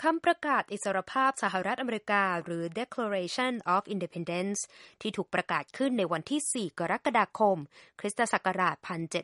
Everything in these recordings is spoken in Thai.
คำประกาศอิสรภาพสหรัฐอเมริกาหรือ Declaration of Independence ที่ถูกประกาศขึ้นในวันที่ 4 กรกฎาคม คริสตศักราช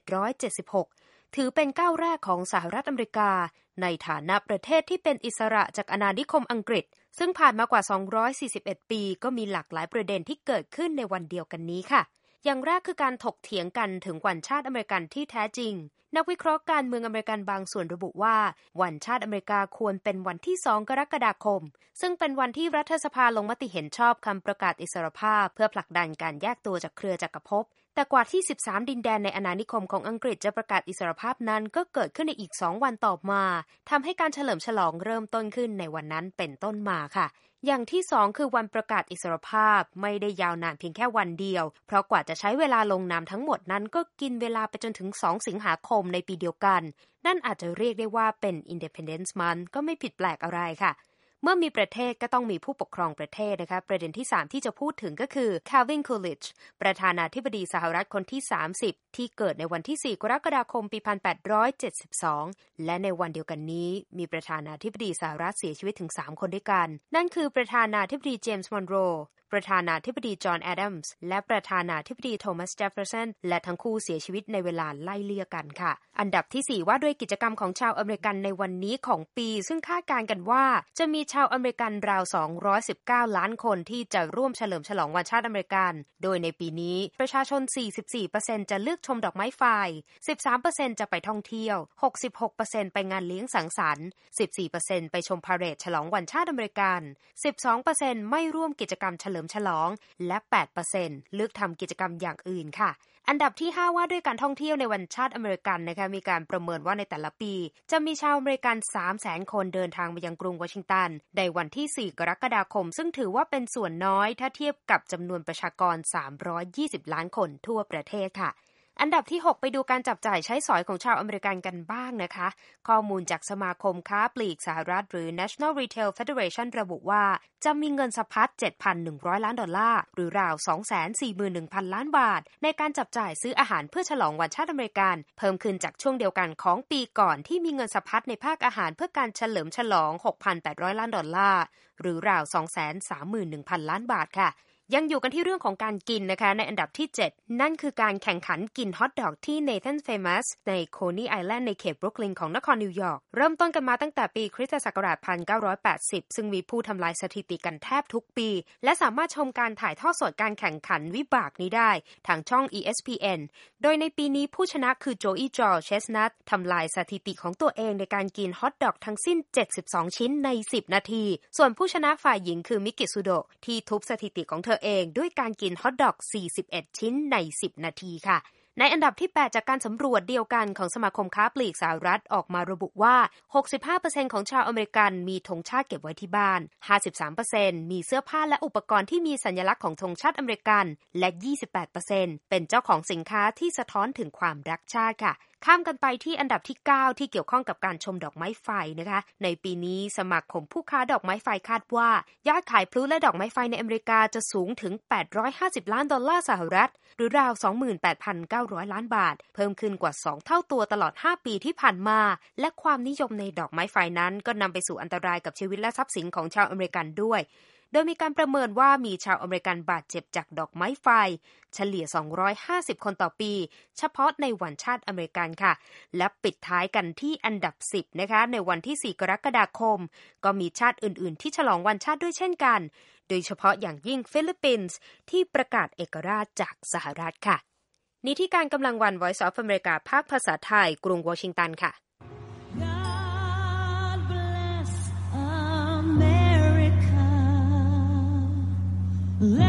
1776 ถือเป็นก้าวแรกของสหรัฐอเมริกาในฐานะประเทศที่เป็นอิสระจากอาณานิคมอังกฤษซึ่งผ่านมากว่า 241 ปีก็มีหลากหลายประเด็นที่เกิดขึ้นในวันเดียวกันนี้ค่ะอย่างแรกคือการถกเถียงกันถึงวันชาติอเมริกันที่แท้จริงนักวิเคราะห์การเมืองอเมริกันบางส่วนระบุว่าวันชาติอเมริกาควรเป็นวันที่ 2 กรกฎาคมซึ่งเป็นวันที่รัฐสภาลงมติเห็นชอบคำประกาศอิสรภาพเพื่อผลักดันการแยกตัวจากเครือจักรภพแต่กว่าที่ 13 ดินแดนในอาณานิคมของอังกฤษจะประกาศอิสรภาพนั้นก็เกิดขึ้นในอีก 2 วันต่อมาทำให้การเฉลิมฉลองเริ่มต้นขึ้นในวันนั้นเป็นต้นมาค่ะอย่างที่2คือวันประกาศอิสรภาพไม่ได้ยาวนานเพียงแค่วันเดียวเพราะกว่าจะใช้เวลาลงนามทั้งหมดนั้นก็กินเวลาไปจนถึง2 สิงหาคมในปีเดียวกันนั่นอาจจะเรียกได้ว่าเป็น Independence Month ก็ไม่ผิดแปลกอะไรค่ะเมื่อมีประเทศก็ต้องมีผู้ปกครองประเทศนะคะประเด็นที่3ที่จะพูดถึงก็คือ Calvin Coolidge ประธานาธิบดีสหรัฐคนที่30ที่เกิดในวันที่ 4 กรกฎาคมปี 1872และในวันเดียวกันนี้มีประธานาธิบดีสหรัฐเสียชีวิตถึง3คนด้วยกันนั่นคือประธานาธิบดีเจมส์มอนโรประธานาธิบดีจอห์นแอดัมส์และประธานาธิบดีโทมัสเจฟเฟอร์สันและทั้งคู่เสียชีวิตในเวลาไล่เลี่ยกันค่ะอันดับที่4ว่าด้วยกิจกรรมของชาวอเมริกันในวันนี้ของปีซึ่งคาดการณ์กันว่าจะมีชาวอเมริกันราว219ล้านคนที่จะร่วมเฉลิมฉลองวันชาติอเมริกันโดยในปีนี้ประชาชน 44% จะเลือกชมดอกไม้ไฟ 13% จะไปท่องเที่ยว 66% ไปงานเลี้ยงสังสรรค์ 14% ไปชมพาเหรดฉลองวันชาติอเมริกัน 12% ไม่ร่วมกิจกรรมเฉลิมฉลองและ 8% เลือกทำกิจกรรมอย่างอื่นค่ะอันดับที่5ว่าด้วยการท่องเที่ยวในวันชาติอเมริกันนะคะมีการประเมินว่าในแต่ละปีจะมีชาวอเมริกัน 300,000 คนเดินทางมายังกรุงวอชิงตันในวันที่ 4 กรกฎาคมซึ่งถือว่าเป็นส่วนน้อยถ้าเทียบกับจำนวนประชากร320ล้านคนทั่วประเทศค่ะอันดับที่6ไปดูการจับจ่ายใช้สอยของชาวอเมริกันกันบ้างนะคะข้อมูลจากสมาคมค้าปลีกสหรัฐหรือ National Retail Federation ระบุว่าจะมีเงินสะพัด $7,100 ล้านหรือราว 241,000 ล้านบาทในการจับจ่ายซื้ออาหารเพื่อฉลองวันชาติอเมริกันเพิ่มขึ้นจากช่วงเดียวกันของปีก่อนที่มีเงินสะพัดในภาคอาหารเพื่อการเฉลิมฉลอง $6,800 ล้านหรือราว 231,000 ล้านบาทค่ะยังอยู่กันที่เรื่องของการกินนะคะในอันดับที่7นั่นคือการแข่งขันกินฮอทดอกที่ Nathan's Famous ใน Coney Island ในเขตบรุกลินของนครนิวยอร์กเริ่มต้นกันมาตั้งแต่ปีคริสตศักราช 1980 ซึ่งมีผู้ทำลายสถิติกันแทบทุกปีและสามารถชมการถ่ายทอดสดการแข่งขันวิบากนี้ได้ทางช่อง ESPN โดยในปีนี้ผู้ชนะคือโจอี้จอร์จเชสนัททำลายสถิติของตัวเองในการกินฮอทดอกทั้งสิ้น72ชิ้นใน10นาทีส่วนผู้ชนะฝ่ายหญิงคือมิกิซุโดะที่ทุบสถิติของเธอเองด้วยการกินฮอทดอก41ชิ้นใน10นาทีค่ะในอันดับที่8จากการสำรวจเดียวกันของสมาคมค้าปลีกสหรัฐออกมาระบุว่า 65% ของชาวอเมริกันมีธงชาติเก็บไว้ที่บ้าน 53% มีเสื้อผ้าและอุปกรณ์ที่มีสัญลักษณ์ของธงชาติอเมริกันและ 28% เป็นเจ้าของสินค้าที่สะท้อนถึงความรักชาติค่ะข้ามกันไปที่อันดับที่9ที่เกี่ยวข้องกับการชมดอกไม้ไฟนะคะในปีนี้สมาคมผู้ค้าดอกไม้ไฟคาดว่ายอดขายพลุและดอกไม้ไฟในอเมริกาจะสูงถึง$850 ล้านสหรัฐหรือราว 28,900 ล้านบาทเพิ่มขึ้นกว่า2เท่าตัวตลอด5ปีที่ผ่านมาและความนิยมในดอกไม้ไฟนั้นก็นำไปสู่อันตรายกับชีวิตและทรัพย์สินของชาวอเมริกันด้วยโดยมีการประเมินว่ามีชาวอเมริกันบาดเจ็บจากดอกไม้ไฟเฉลี่ย250คนต่อปีเฉพาะในวันชาติอเมริกันค่ะและปิดท้ายกันที่อันดับ10นะคะในวันที่4กรกฎาคมก็มีชาติอื่นๆที่ฉลองวันชาติด้วยเช่นกันโดยเฉพาะอย่างยิ่งฟิลิปปินส์ที่ประกาศเอกราชจากสหรัฐค่ะนี่ที่การกำลังวัน Voice of America ภาคภาษาไทยกรุงวอชิงตันค่ะ God bless America